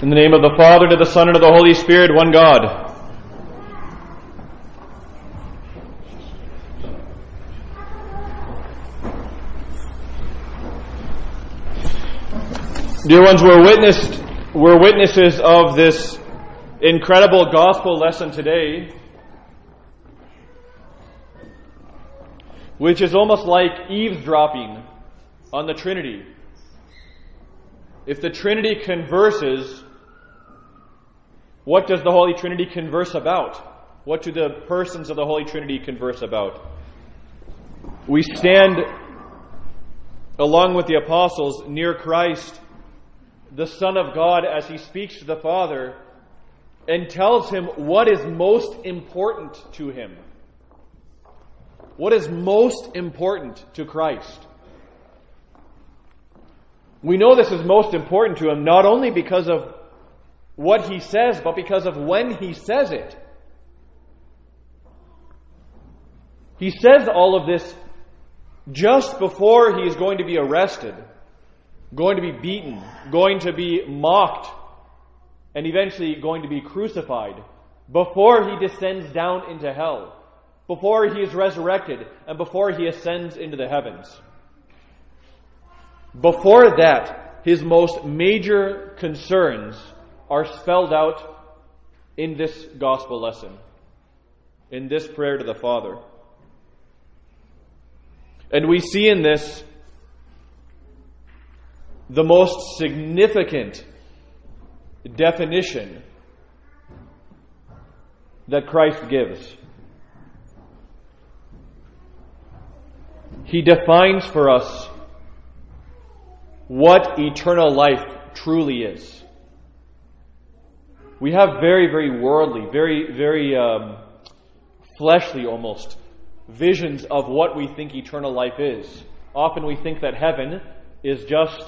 In the name of the Father, and of the Son, and of the Holy Spirit, one God. Dear ones, we're witnesses of this incredible gospel lesson today, which is almost like eavesdropping on the Trinity. If the Trinity converses, what does the Holy Trinity converse about? What do the persons of the Holy Trinity converse about? We stand, along with the apostles, near Christ, the Son of God, as He speaks to the Father and tells Him what is most important to Him. What is most important to Christ? We know this is most important to Him not only because of what He says, but because of when He says it. He says all of this just before He is going to be arrested, going to be beaten, going to be mocked, and eventually going to be crucified, before He descends down into hell, before He is resurrected, and before He ascends into the heavens. Before that, His most major concerns are spelled out in this gospel lesson, in this prayer to the Father. And we see in this the most significant definition that Christ gives. He defines for us what eternal life truly is. We have very, very worldly, very fleshly almost visions of what we think eternal life is. Often we think that heaven is just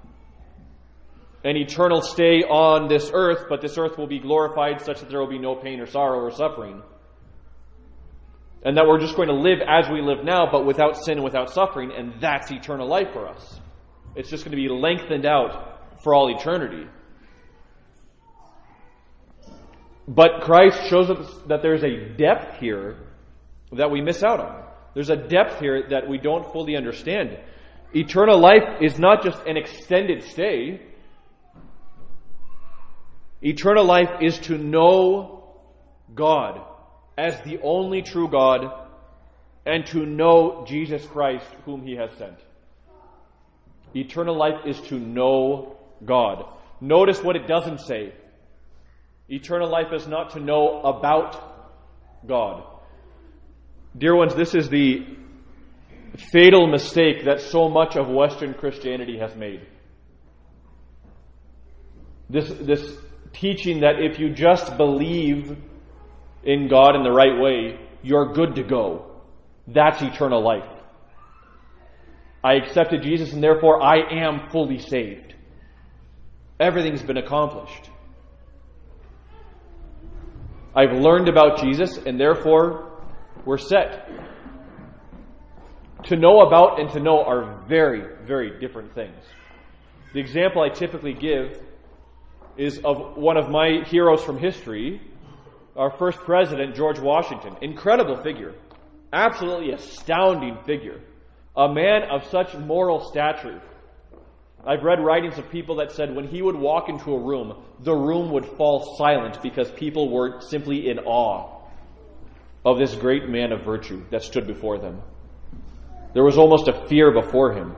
an eternal stay on this earth, but this earth will be glorified such that there will be no pain or sorrow or suffering. And that we're just going to live as we live now, but without sin and without suffering, and that's eternal life for us. It's just going to be lengthened out for all eternity. But Christ shows us that there's a depth here that we miss out on. There's a depth here that we don't fully understand. Eternal life is not just an extended stay. Eternal life is to know God as the only true God and to know Jesus Christ whom He has sent. Eternal life is to know God. Notice what it doesn't say. Eternal life is not to know about God. Dear ones, this is the fatal mistake that so much of Western Christianity has made. This teaching that if you just believe in God in the right way, you're good to go. That's eternal life. I accepted Jesus and therefore I am fully saved. Everything's been accomplished. I've learned about Jesus and therefore we're set. To know about and to know are very, very different things. The example I typically give is of one of my heroes from history, our first president, George Washington. Incredible figure. Absolutely astounding figure. A man of such moral stature. I've read writings of people that said when he would walk into a room, the room would fall silent because people were simply in awe of this great man of virtue that stood before them. There was almost a fear before him.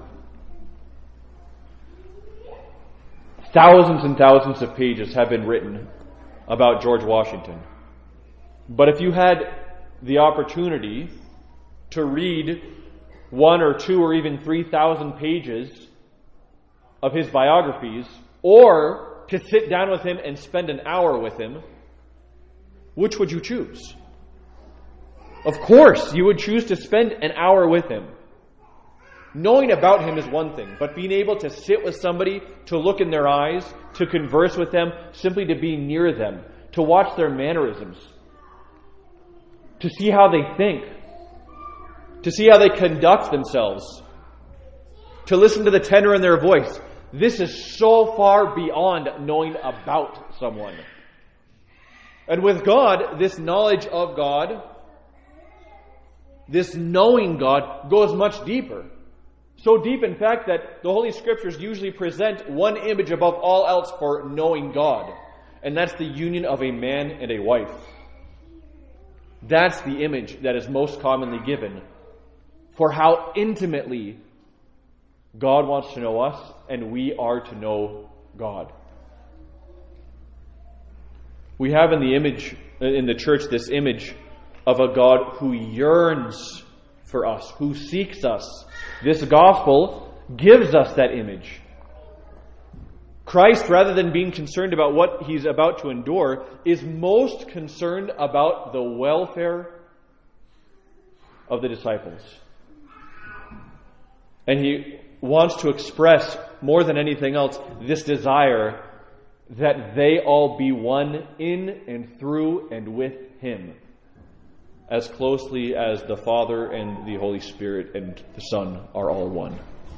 Thousands and thousands of pages have been written about George Washington. But if you had the opportunity to read 1 or 2 or even 3,000 pages of his biographies, or to sit down with him and spend an hour with him, which would you choose? Of course, you would choose to spend an hour with him. Knowing about him is one thing, but being able to sit with somebody, to look in their eyes, to converse with them, simply to be near them, to watch their mannerisms, to see how they think, to see how they conduct themselves, to listen to the tenor in their voice. This is so far beyond knowing about someone. And with God, this knowledge of God, this knowing God, goes much deeper. So deep, in fact, that the Holy Scriptures usually present one image above all else for knowing God. And that's the union of a man and a wife. That's the image that is most commonly given for how intimately God wants to know us and we are to know God. We have in the church this image of a God who yearns for us, who seeks us. This gospel gives us that image. Christ, rather than being concerned about what He's about to endure, is most concerned about the welfare of the disciples. And He wants to express, more than anything else, this desire that they all be one in and through and with Him, as closely as the Father and the Holy Spirit and the Son are all one.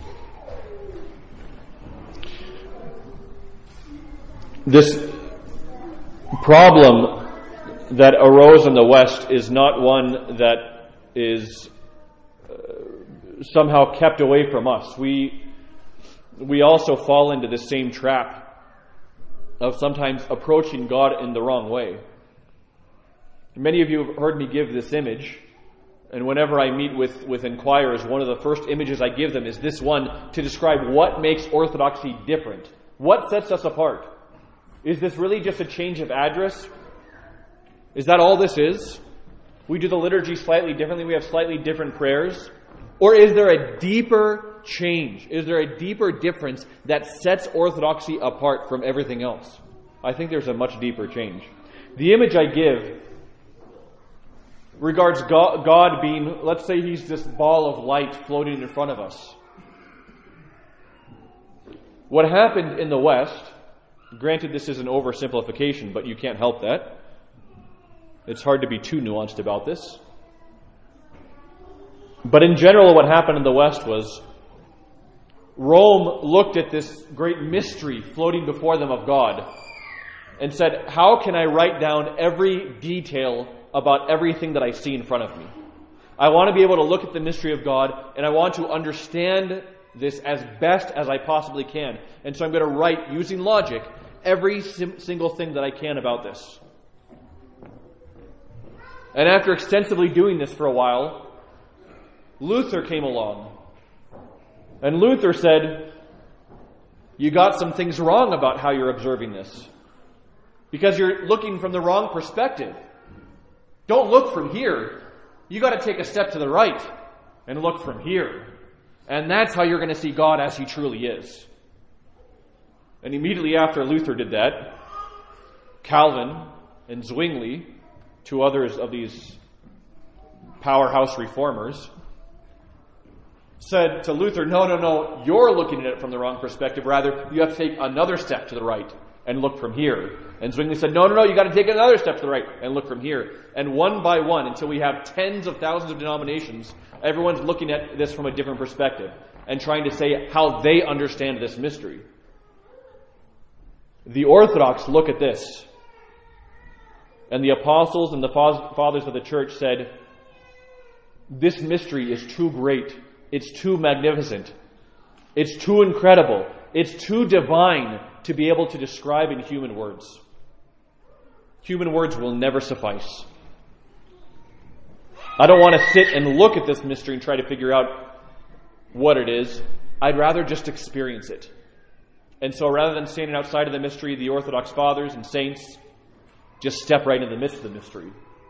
This problem that arose in the West is not one that is somehow kept away from us. We also fall into the same trap of sometimes approaching God in the wrong way. Many of you have heard me give this image, and whenever I meet with inquirers, one of the first images I give them is this one to describe what makes Orthodoxy different. What sets us apart? Is this really just a change of address? Is that all this is? We do the liturgy slightly differently. We have slightly different prayers. Or is there a deeper change? Is there a deeper difference that sets Orthodoxy apart from everything else? I think there's a much deeper change. The image I give regards God being, let's say He's this ball of light floating in front of us. What happened in the West, granted this is an oversimplification, but you can't help that. It's hard to be too nuanced about this. But in general, what happened in the West was Rome looked at this great mystery floating before them of God and said, how can I write down every detail about everything that I see in front of me? I want to be able to look at the mystery of God, and I want to understand this as best as I possibly can. And so I'm going to write, using logic, every single thing that I can about this. And after extensively doing this for a while, Luther came along. And Luther said, you got some things wrong about how you're observing this. Because you're looking from the wrong perspective. Don't look from here. You got to take a step to the right and look from here. And that's how you're going to see God as He truly is. And immediately after Luther did that, Calvin and Zwingli, two others of these powerhouse reformers, said to Luther, no, you're looking at it from the wrong perspective. Rather, you have to take another step to the right and look from here. And Zwingli said, no, you got to take another step to the right and look from here. And one by one, until we have tens of thousands of denominations, everyone's looking at this from a different perspective and trying to say how they understand this mystery. The Orthodox look at this, and the apostles and the fathers of the church said, this mystery is too great. It's too magnificent. It's too incredible. It's too divine to be able to describe in human words. Human words will never suffice. I don't want to sit and look at this mystery and try to figure out what it is. I'd rather just experience it. And so rather than standing outside of the mystery, the Orthodox fathers and saints just step right into the midst of the mystery.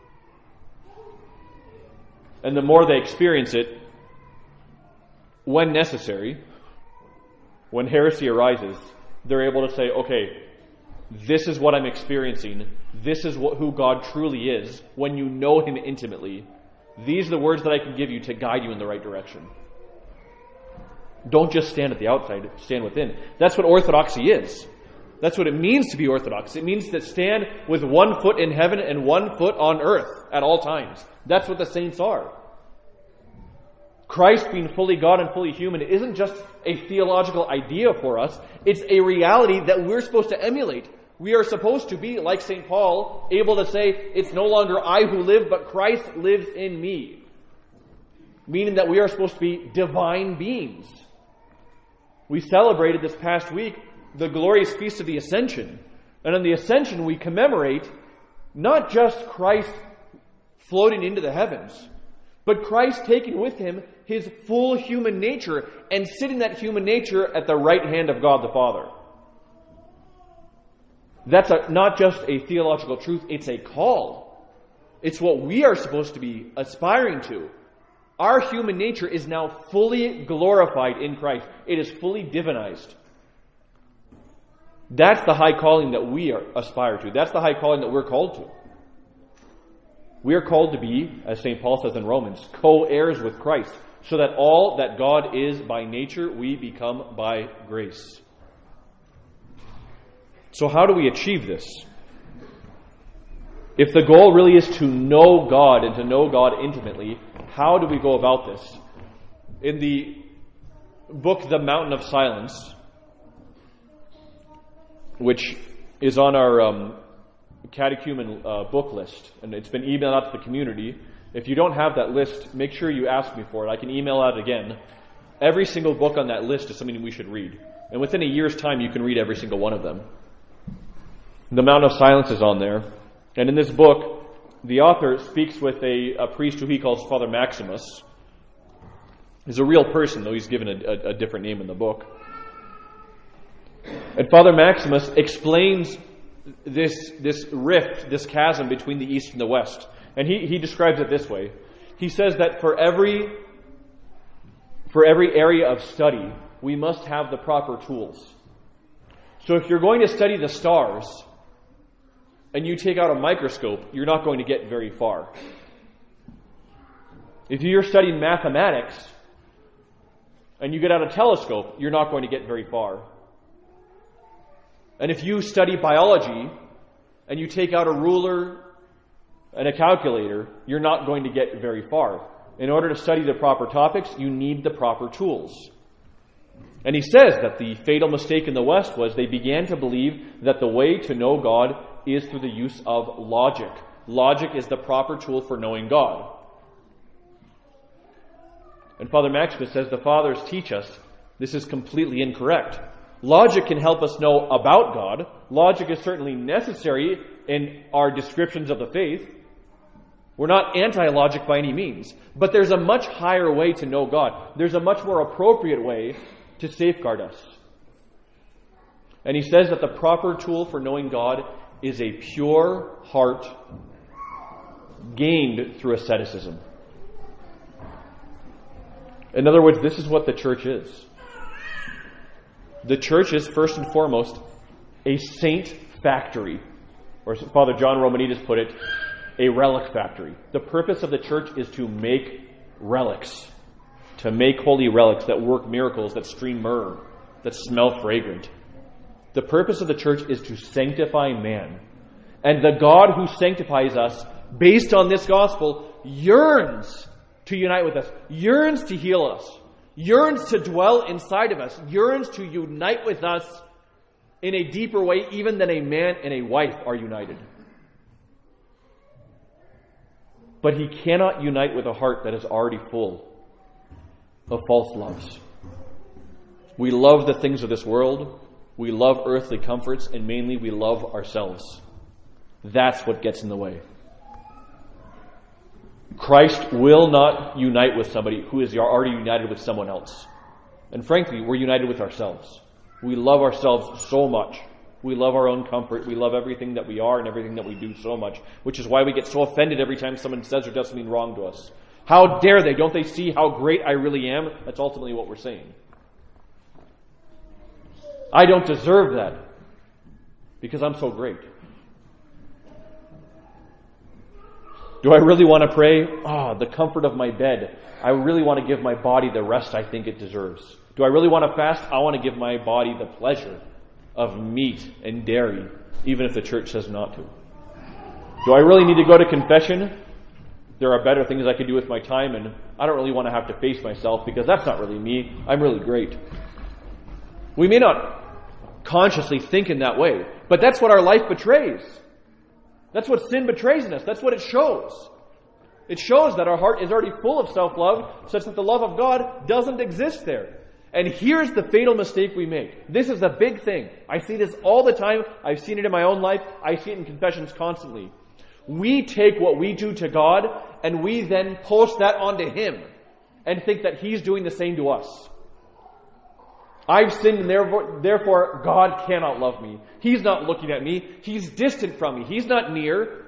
And the more they experience it, when necessary, when heresy arises, they're able to say, okay, this is what I'm experiencing. This is who God truly is. When you know Him intimately, these are the words that I can give you to guide you in the right direction. Don't just stand at the outside, stand within. That's what orthodoxy is. That's what it means to be orthodox. It means to stand with one foot in heaven and one foot on earth at all times. That's what the saints are. Christ being fully God and fully human isn't just a theological idea for us. It's a reality that we're supposed to emulate. We are supposed to be, like St. Paul, able to say, it's no longer I who live, but Christ lives in me. Meaning that we are supposed to be divine beings. We celebrated this past week the glorious feast of the Ascension. And on the Ascension we commemorate not just Christ floating into the heavens, but Christ taking with him his full human nature and sitting that human nature at the right hand of God the Father. That's not just a theological truth, it's a call. It's what we are supposed to be aspiring to. Our human nature is now fully glorified in Christ. It is fully divinized. That's the high calling that we aspire to. That's the high calling that we're called to. We are called to be, as St. Paul says in Romans, co-heirs with Christ, so that all that God is by nature, we become by grace. So how do we achieve this? If the goal really is to know God and to know God intimately, how do we go about this? In the book The Mountain of Silence, which is on our catechumen book list, and it's been emailed out to the community. If you don't have that list, make sure you ask me for it. I can email out again. Every single book on that list is something we should read. And within a year's time, you can read every single one of them. The Mountain of Silence is on there. And in this book, the author speaks with a priest who he calls Father Maximus. He's a real person, though he's given a different name in the book. And Father Maximus explains this rift, this chasm between the East and the West. And he describes it this way. He says that for every area of study, we must have the proper tools. So if you're going to study the stars, and you take out a microscope, you're not going to get very far. If you're studying mathematics, and you get out a telescope, you're not going to get very far. And if you study biology, and you take out a ruler and a calculator, you're not going to get very far. In order to study the proper topics, you need the proper tools. And he says that the fatal mistake in the West was they began to believe that the way to know God is through the use of logic. Logic is the proper tool for knowing God. And Father Maximus says the Fathers teach us this is completely incorrect. Logic can help us know about God. Logic is certainly necessary in our descriptions of the faith. We're not anti-logic by any means. But there's a much higher way to know God. There's a much more appropriate way to safeguard us. And he says that the proper tool for knowing God is a pure heart gained through asceticism. In other words, this is what the church is. The church is, first and foremost, a saint factory. Or as Father John Romanides put it, a relic factory. The purpose of the church is to make relics. To make holy relics that work miracles, that stream myrrh, that smell fragrant. The purpose of the church is to sanctify man. And the God who sanctifies us, based on this gospel, yearns to unite with us, yearns to heal us, yearns to dwell inside of us, yearns to unite with us in a deeper way even than a man and a wife are united. But he cannot unite with a heart that is already full of false loves. We love the things of this world. We love earthly comforts, and mainly we love ourselves. That's what gets in the way. Christ will not unite with somebody who is already united with someone else. And frankly, we're united with ourselves. We love ourselves so much. We love our own comfort. We love everything that we are and everything that we do so much, which is why we get so offended every time someone says or does something wrong to us. How dare they? Don't they see how great I really am? That's ultimately what we're saying. I don't deserve that because I'm so great. Do I really want to pray? The comfort of my bed. I really want to give my body the rest I think it deserves. Do I really want to fast? I want to give my body the pleasure of meat and dairy, even if the church says not to. Do I really need to go to confession? there are better things I could do with my time, and I don't really want to have to face myself because that's not really me. I'm really great. We may not consciously think in that way, but that's what our life betrays. That's what sin betrays in us. That's what it shows. It shows that our heart is already full of self-love, such that the love of God doesn't exist there. And here's the fatal mistake we make. This is a big thing. I see this all the time. I've seen it in my own life. I see it in confessions constantly. We take what we do to God and we then post that onto Him and think that He's doing the same to us. I've sinned and therefore God cannot love me. He's not looking at me. He's distant from me. He's not near.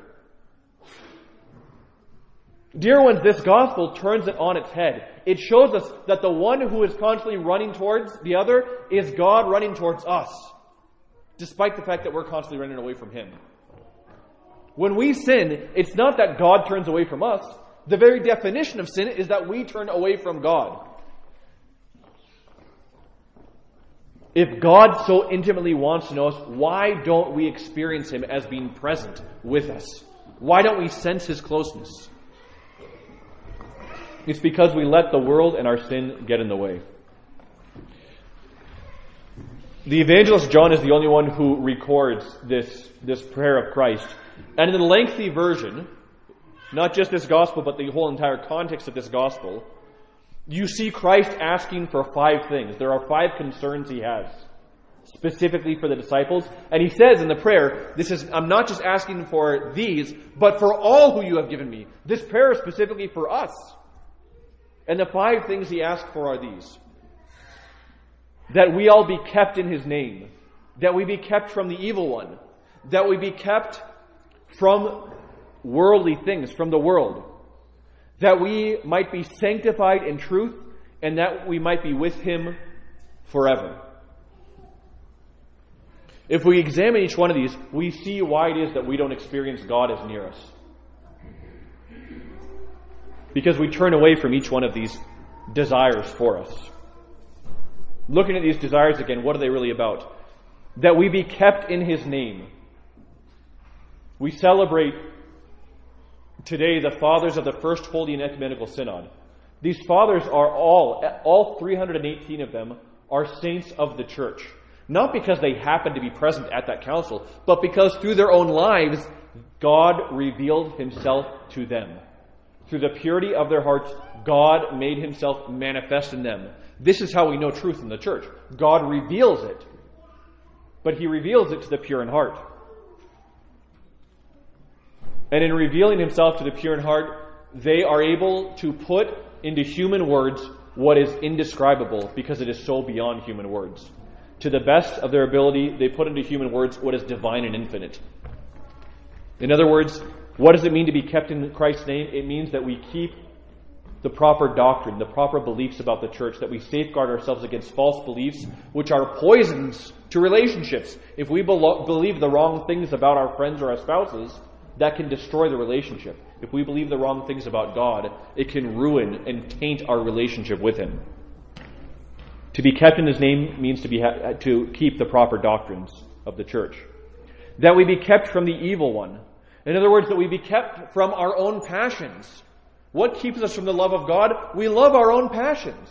Dear ones, this gospel turns it on its head. It shows us that the one who is constantly running towards the other is God running towards us, despite the fact that we're constantly running away from Him. When we sin, it's not that God turns away from us. The very definition of sin is that we turn away from God. If God so intimately wants to know us, why don't we experience Him as being present with us? Why don't we sense His closeness? It's because we let the world and our sin get in the way. The evangelist John is the only one who records this prayer of Christ. And in the lengthy version, not just this gospel, but the whole entire context of this gospel, you see Christ asking for 5 things. There are 5 concerns He has, specifically for the disciples. And He says in the prayer, I'm not just asking for these, but for all who you have given me. This prayer is specifically for us. And the 5 things He asks for are these. That we all be kept in His name. That we be kept from the evil one. That we be kept from worldly things, from the world. That we might be sanctified in truth, and that we might be with Him forever. If we examine each one of these, we see why it is that we don't experience God as near us. Because we turn away from each one of these desires for us. Looking at these desires again, what are they really about? That we be kept in His name. We celebrate today the fathers of the First Holy and Ecumenical Synod. These fathers are all 318 of them, are saints of the Church. Not because they happened to be present at that council, but because through their own lives, God revealed Himself to them. Through the purity of their hearts, God made Himself manifest in them. This is how we know truth in the Church. God reveals it, but He reveals it to the pure in heart. And in revealing Himself to the pure in heart, they are able to put into human words what is indescribable because it is so beyond human words. To the best of their ability, they put into human words what is divine and infinite. In other words, what does it mean to be kept in Christ's name? It means that we keep the proper doctrine, the proper beliefs about the church, that we safeguard ourselves against false beliefs, which are poisons to relationships. If we believe the wrong things about our friends or our spouses, that can destroy the relationship. If we believe the wrong things about God, it can ruin and taint our relationship with Him. To be kept in His name means to keep the proper doctrines of the church. That we be kept from the evil one. In other words, that we be kept from our own passions. What keeps us from the love of God? We love our own passions.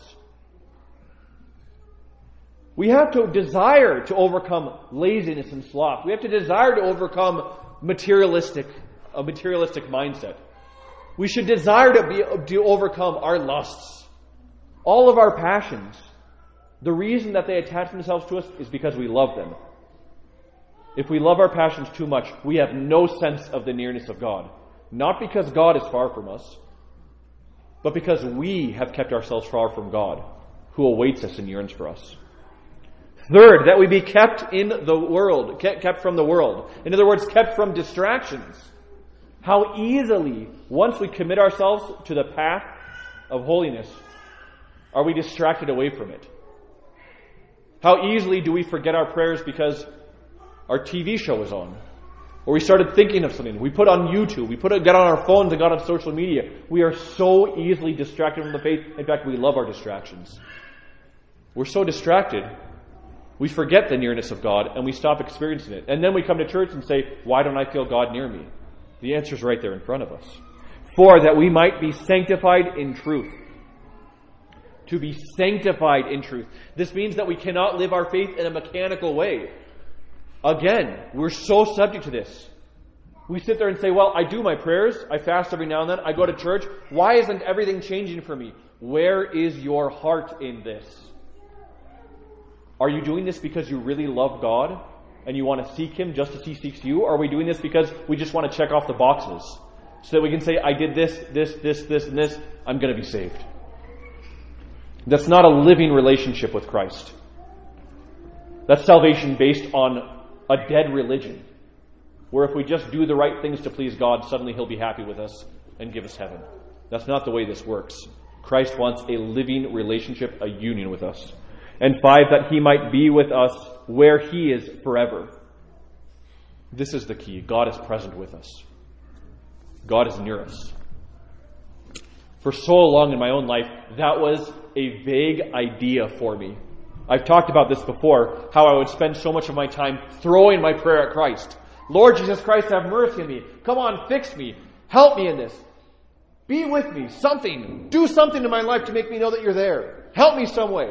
We have to desire to overcome laziness and sloth. We have to desire to overcome a materialistic mindset. We should desire to overcome our lusts. All of our passions. The reason that they attach themselves to us is because we love them. If we love our passions too much, we have no sense of the nearness of God. Not because God is far from us, but because we have kept ourselves far from God, who awaits us and yearns for us. Third, that we be kept in the world, kept from the world. In other words, kept from distractions. How easily, once we commit ourselves to the path of holiness, are we distracted away from it? How easily do we forget our prayers because our TV show is on? Or we started thinking of something. We put on YouTube. We got on our phones and got on social media. We are so easily distracted from the faith. In fact, we love our distractions. We're so distracted, we forget the nearness of God and we stop experiencing it. And then we come to church and say, why don't I feel God near me? The answer is right there in front of us. For that we might be sanctified in truth. To be sanctified in truth. This means that we cannot live our faith in a mechanical way. Again, we're so subject to this. We sit there and say, well, I do my prayers, I fast every now and then, I go to church. Why isn't everything changing for me? Where is your heart in this? Are you doing this because you really love God and you want to seek Him just as He seeks you? Or are we doing this because we just want to check off the boxes so that we can say, I did this, and this, I'm going to be saved? That's not a living relationship with Christ. That's salvation based on a dead religion, where if we just do the right things to please God, suddenly He'll be happy with us and give us heaven. That's not the way this works. Christ wants a living relationship, a union with us. And 5, that He might be with us where He is forever. This is the key. God is present with us. God is near us. For so long in my own life, that was a vague idea for me. I've talked about this before, how I would spend so much of my time throwing my prayer at Christ. Lord Jesus Christ, have mercy on me. Come on, fix me. Help me in this. Be with me. Something. Do something in my life to make me know that you're there. Help me some way.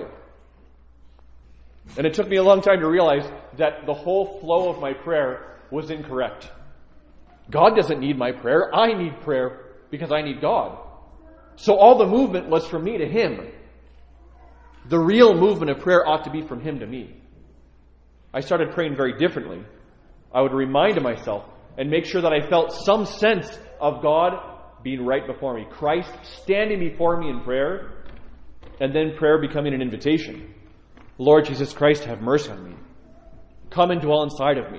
And it took me a long time to realize that the whole flow of my prayer was incorrect. God doesn't need my prayer. I need prayer because I need God. So all the movement was from me to Him. The real movement of prayer ought to be from Him to me. I started praying very differently. I would remind myself and make sure that I felt some sense of God being right before me. Christ standing before me in prayer, and then prayer becoming an invitation. Lord Jesus Christ, have mercy on me. Come and dwell inside of me.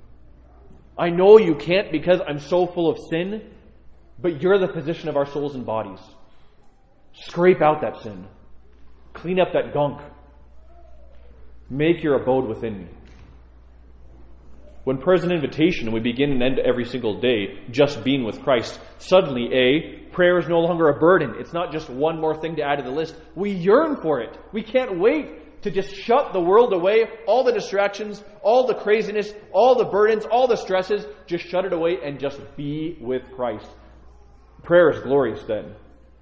I know you can't because I'm so full of sin, but you're the physician of our souls and bodies. Scrape out that sin. Clean up that gunk. Make your abode within me. When prayer is an invitation and we begin and end every single day just being with Christ, suddenly, prayer is no longer a burden. It's not just one more thing to add to the list. We yearn for it. We can't wait to just shut the world away, all the distractions, all the craziness, all the burdens, all the stresses, just shut it away and just be with Christ. Prayer is glorious then.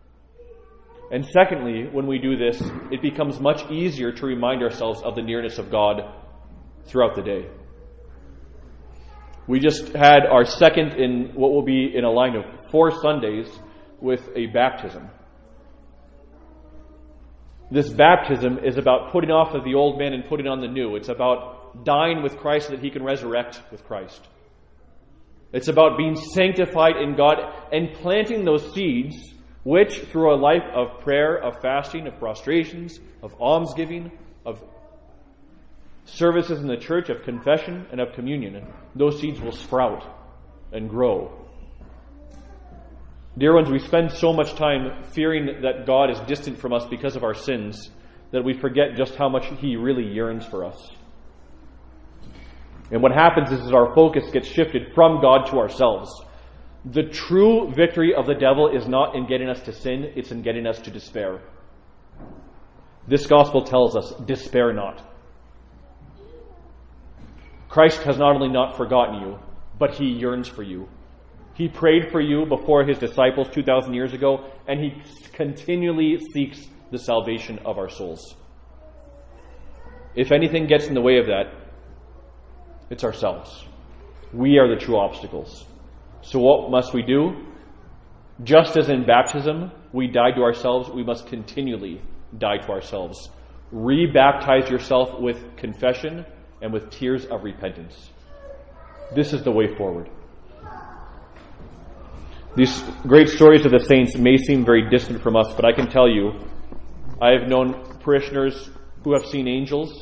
And secondly, when we do this, it becomes much easier to remind ourselves of the nearness of God throughout the day. We just had our second in what will be in a line of 4 Sundays with a baptism. This baptism is about putting off of the old man and putting on the new. It's about dying with Christ so that He can resurrect with Christ. It's about being sanctified in God and planting those seeds which, through a life of prayer, of fasting, of prostrations, of almsgiving, of services in the church, of confession and of communion, those seeds will sprout and grow. Dear ones, we spend so much time fearing that God is distant from us because of our sins that we forget just how much He really yearns for us. And what happens is that our focus gets shifted from God to ourselves. The true victory of the devil is not in getting us to sin, it's in getting us to despair. This gospel tells us, despair not. Christ has not only not forgotten you, but He yearns for you. He prayed for you before His disciples 2,000 years ago, and He continually seeks the salvation of our souls. If anything gets in the way of that, it's ourselves. We are the true obstacles. So what must we do? Just as in baptism, we die to ourselves, we must continually die to ourselves. Re-baptize yourself with confession and with tears of repentance. This is the way forward. These great stories of the saints may seem very distant from us, but I can tell you, I have known parishioners who have seen angels.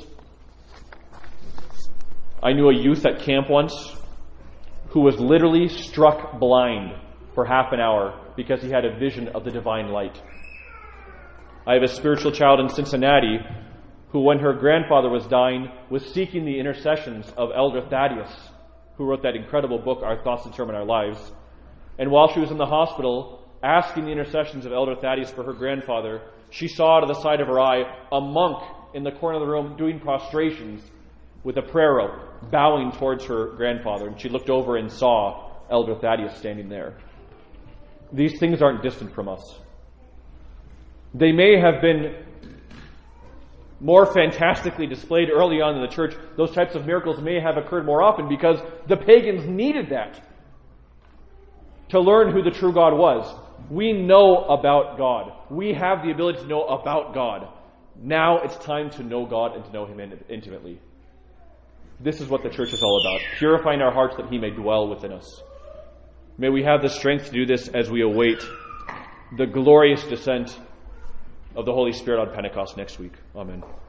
I knew a youth at camp once who was literally struck blind for half an hour because he had a vision of the divine light. I have a spiritual child in Cincinnati who, when her grandfather was dying, was seeking the intercessions of Elder Thaddeus, who wrote that incredible book, Our Thoughts Determine Our Lives. And while she was in the hospital, asking the intercessions of Elder Thaddeus for her grandfather, she saw out of the side of her eye a monk in the corner of the room doing prostrations with a prayer rope, bowing towards her grandfather. And she looked over and saw Elder Thaddeus standing there. these things aren't distant from us. They may have been more fantastically displayed early on in the church. Those types of miracles may have occurred more often because the pagans needed that to learn who the true God was. We know about God. We have the ability to know about God. Now it's time to know God and to know Him intimately. This is what the church is all about, purifying our hearts that He may dwell within us. May we have the strength to do this as we await the glorious descent of the Holy Spirit on Pentecost next week. Amen.